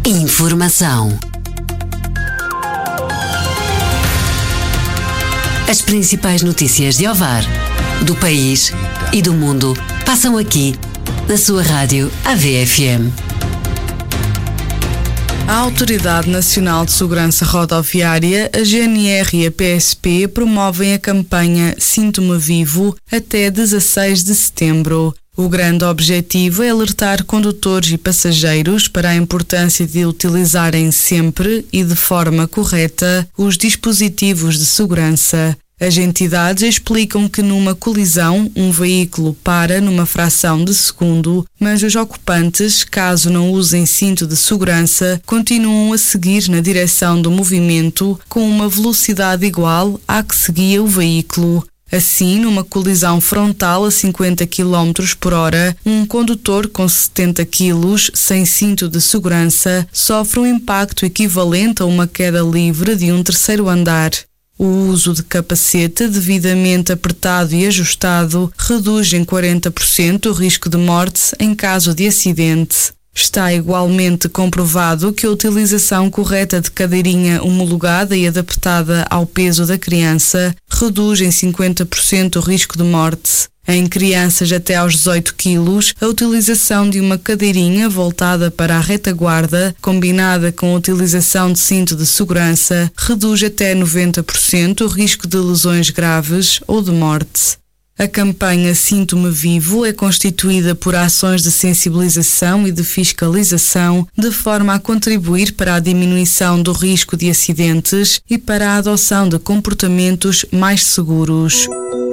Informação. As principais notícias de Ovar, do país e do mundo passam aqui, na sua rádio AVFM. A Autoridade Nacional de Segurança Rodoviária, a GNR e a PSP promovem a campanha Sinto-me Vivo até 16 de setembro. O grande objetivo é alertar condutores e passageiros para a importância de utilizarem sempre e de forma correta os dispositivos de segurança. As entidades explicam que numa colisão, um veículo para numa fração de segundo, mas os ocupantes, caso não usem cinto de segurança, continuam a seguir na direção do movimento com uma velocidade igual à que seguia o veículo. Assim, numa colisão frontal a 50 km por hora, um condutor com 70 kg sem cinto de segurança sofre um impacto equivalente a uma queda livre de um terceiro andar. O uso de capacete devidamente apertado e ajustado reduz em 40% o risco de morte em caso de acidente. Está igualmente comprovado que a utilização correta de cadeirinha homologada e adaptada ao peso da criança reduz em 50% o risco de morte. Em crianças até aos 18 kg, a utilização de uma cadeirinha voltada para a retaguarda, combinada com a utilização de cinto de segurança, reduz até 90% o risco de lesões graves ou de morte. A campanha Sinto-me Vivo é constituída por ações de sensibilização e de fiscalização, de forma a contribuir para a diminuição do risco de acidentes e para a adoção de comportamentos mais seguros.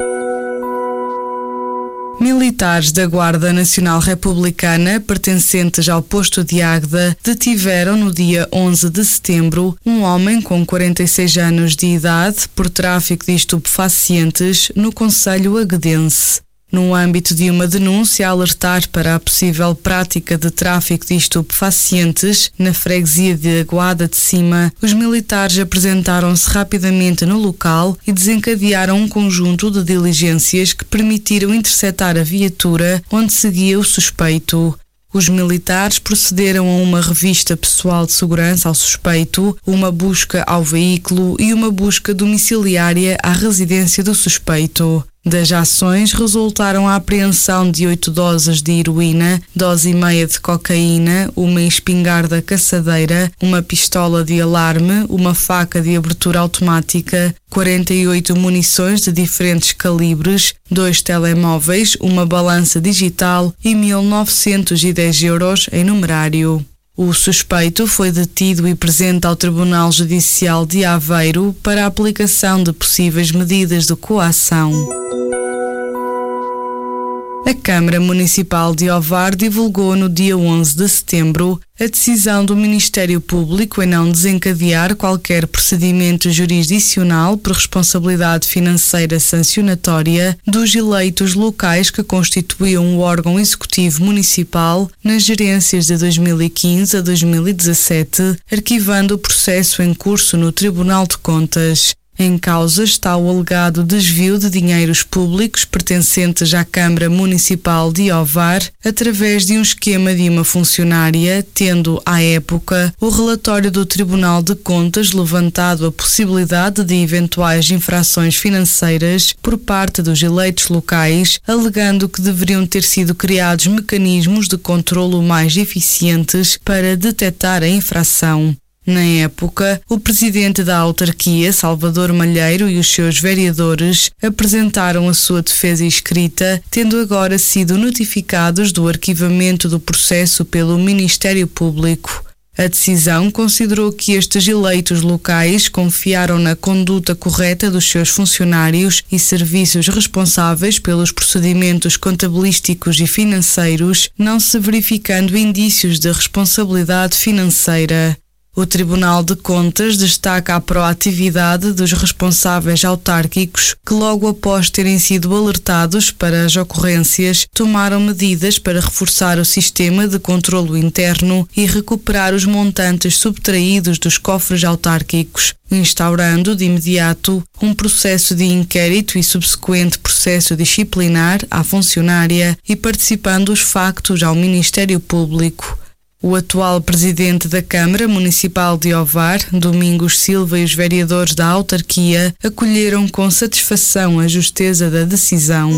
Militares da Guarda Nacional Republicana, pertencentes ao posto de Águeda, detiveram no dia 11 de setembro um homem com 46 anos de idade por tráfico de estupefacientes no concelho aguedense. No âmbito de uma denúncia a alertar para a possível prática de tráfico de estupefacientes na freguesia de Aguada de Cima, os militares apresentaram-se rapidamente no local e desencadearam um conjunto de diligências que permitiram interceptar a viatura onde seguia o suspeito. Os militares procederam a uma revista pessoal de segurança ao suspeito, uma busca ao veículo e uma busca domiciliária à residência do suspeito. Das ações resultaram a apreensão de 8 doses de heroína, dose e meia de cocaína, uma espingarda caçadeira, uma pistola de alarme, uma faca de abertura automática, 48 munições de diferentes calibres, 2 telemóveis, uma balança digital e 1.910 euros em numerário. O suspeito foi detido e presente ao Tribunal Judicial de Aveiro para a aplicação de possíveis medidas de coação. A Câmara Municipal de Ovar divulgou no dia 11 de setembro a decisão do Ministério Público em não desencadear qualquer procedimento jurisdicional por responsabilidade financeira sancionatória dos eleitos locais que constituíam o órgão executivo municipal nas gerências de 2015 a 2017, arquivando o processo em curso no Tribunal de Contas. Em causa está o alegado desvio de dinheiros públicos pertencentes à Câmara Municipal de Ovar através de um esquema de uma funcionária, tendo, à época, o relatório do Tribunal de Contas levantado a possibilidade de eventuais infrações financeiras por parte dos eleitos locais, alegando que deveriam ter sido criados mecanismos de controlo mais eficientes para detectar a infração. Na época, o presidente da autarquia, Salvador Malheiro, e os seus vereadores apresentaram a sua defesa escrita, tendo agora sido notificados do arquivamento do processo pelo Ministério Público. A decisão considerou que estes eleitos locais confiaram na conduta correta dos seus funcionários e serviços responsáveis pelos procedimentos contabilísticos e financeiros, não se verificando indícios de responsabilidade financeira. O Tribunal de Contas destaca a proatividade dos responsáveis autárquicos que, logo após terem sido alertados para as ocorrências, tomaram medidas para reforçar o sistema de controlo interno e recuperar os montantes subtraídos dos cofres autárquicos, instaurando de imediato um processo de inquérito e subsequente processo disciplinar à funcionária e participando os factos ao Ministério Público. O atual presidente da Câmara Municipal de Ovar, Domingos Silva, e os vereadores da autarquia acolheram com satisfação a justeza da decisão.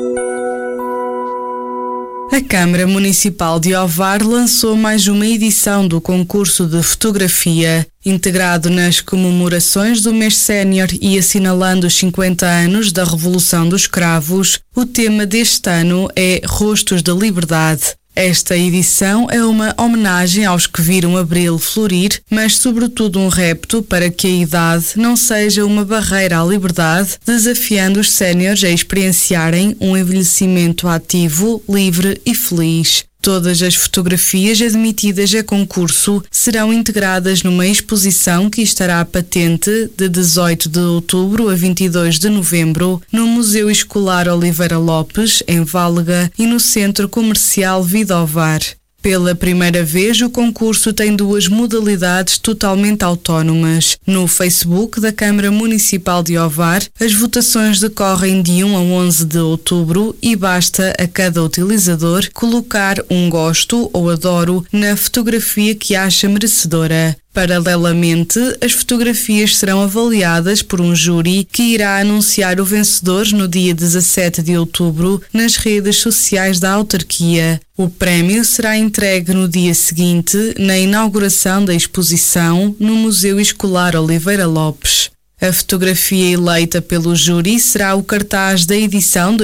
A Câmara Municipal de Ovar lançou mais uma edição do concurso de fotografia. Integrado nas comemorações do mês sénior e assinalando os 50 anos da Revolução dos Cravos, o tema deste ano é Rostos da Liberdade. Esta edição é uma homenagem aos que viram abril florir, mas sobretudo um repto para que a idade não seja uma barreira à liberdade, desafiando os séniores a experienciarem um envelhecimento ativo, livre e feliz. Todas as fotografias admitidas a concurso serão integradas numa exposição que estará patente de 18 de outubro a 22 de novembro no Museu Escolar Oliveira Lopes, em Válega, e no Centro Comercial Vida Ovar. Pela primeira vez, o concurso tem duas modalidades totalmente autónomas. No Facebook da Câmara Municipal de Ovar, as votações decorrem de 1 a 11 de outubro e basta a cada utilizador colocar um gosto ou adoro na fotografia que acha merecedora. Paralelamente, as fotografias serão avaliadas por um júri que irá anunciar o vencedor no dia 17 de outubro nas redes sociais da autarquia. O prémio será entregue no dia seguinte, na inauguração da exposição no Museu Escolar Oliveira Lopes. A fotografia eleita pelo júri será o cartaz da edição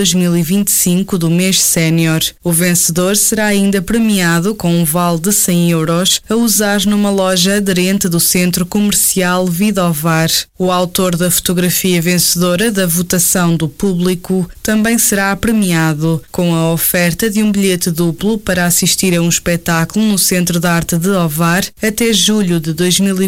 2025 do mês sénior. O vencedor será ainda premiado com um vale de 100 euros a usar numa loja aderente do Centro Comercial Vida Ovar. O autor da fotografia vencedora da votação do público também será premiado, com a oferta de um bilhete duplo para assistir a um espetáculo no Centro de Arte de Ovar até julho de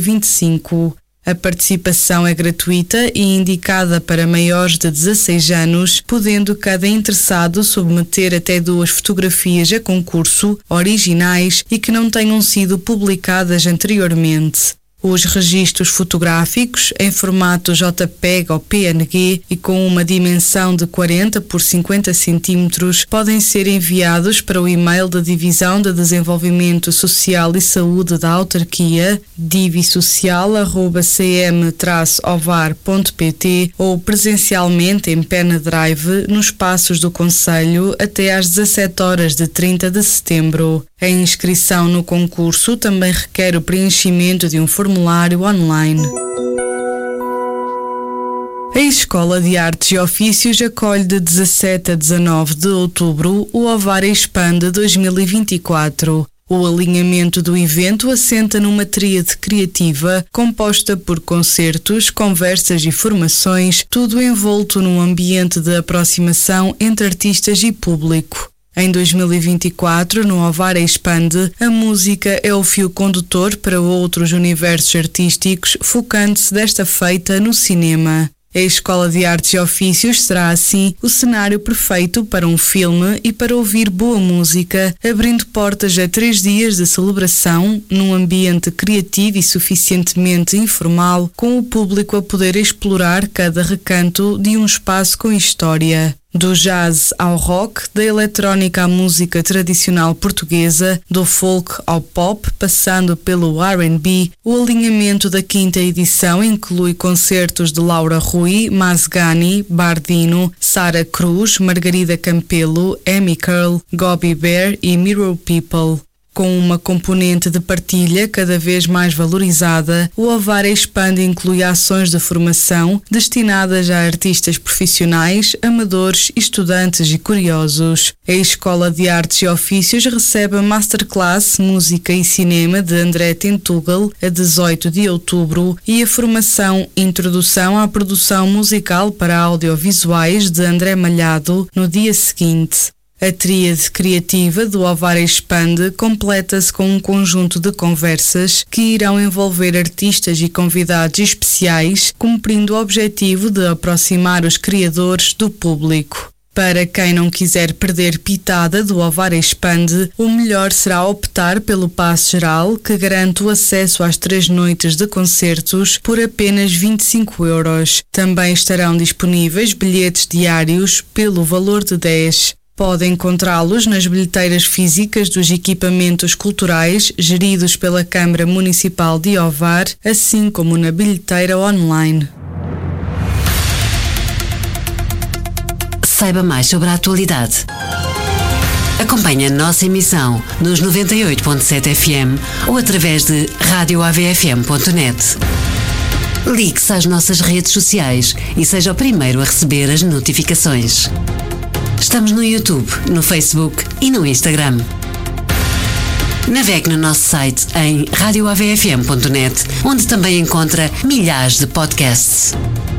2025. A participação é gratuita e indicada para maiores de 16 anos, podendo cada interessado submeter até 2 fotografias a concurso, originais e que não tenham sido publicadas anteriormente. Os registros fotográficos, em formato JPEG ou PNG e com uma dimensão de 40 por 50 cm, podem ser enviados para o e-mail da Divisão de Desenvolvimento Social e Saúde da autarquia, divisocial@cm-ovar.pt, ou presencialmente em pendrive nos espaços do Concelho até às 17 horas de 30 de setembro. A inscrição no concurso também requer o preenchimento de um formulário online. A Escola de Artes e Ofícios acolhe de 17 a 19 de outubro o Ovar Expande 2024. O alinhamento do evento assenta numa tríade criativa composta por concertos, conversas e formações, tudo envolto num ambiente de aproximação entre artistas e público. Em 2024, no Ovar Expande, a música é o fio condutor para outros universos artísticos, focando-se desta feita no cinema. A Escola de Artes e Ofícios será, assim, o cenário perfeito para um filme e para ouvir boa música, abrindo portas a 3 dias de celebração, num ambiente criativo e suficientemente informal, com o público a poder explorar cada recanto de um espaço com história. Do jazz ao rock, da eletrónica à música tradicional portuguesa, do folk ao pop, passando pelo R&B, o alinhamento da 5ª edição inclui concertos de Laura Rui, Mazgani, Bardino, Sara Cruz, Margarida Campelo, Amy Curl, Gobby Bear e Mirror People. Com uma componente de partilha cada vez mais valorizada, o Ovar Expande inclui ações de formação destinadas a artistas profissionais, amadores, estudantes e curiosos. A Escola de Artes e Ofícios recebe a Masterclass Música e Cinema de André Tentugal a 18 de outubro e a formação Introdução à Produção Musical para Audiovisuais de André Malhado no dia seguinte. A tríade criativa do Ovar Expande completa-se com um conjunto de conversas que irão envolver artistas e convidados especiais, cumprindo o objetivo de aproximar os criadores do público. Para quem não quiser perder pitada do Ovar Expande, o melhor será optar pelo passe geral, que garante o acesso às 3 noites de concertos por apenas 25 euros. Também estarão disponíveis bilhetes diários pelo valor de 10. Pode encontrá-los nas bilheteiras físicas dos equipamentos culturais geridos pela Câmara Municipal de Ovar, assim como na bilheteira online. Saiba mais sobre a atualidade. Acompanhe a nossa emissão nos 98.7 FM ou através de radioavfm.net. Ligue-se às nossas redes sociais e seja o primeiro a receber as notificações. Estamos no YouTube, no Facebook e no Instagram. Navegue no nosso site em radioavfm.net, onde também encontra milhares de podcasts.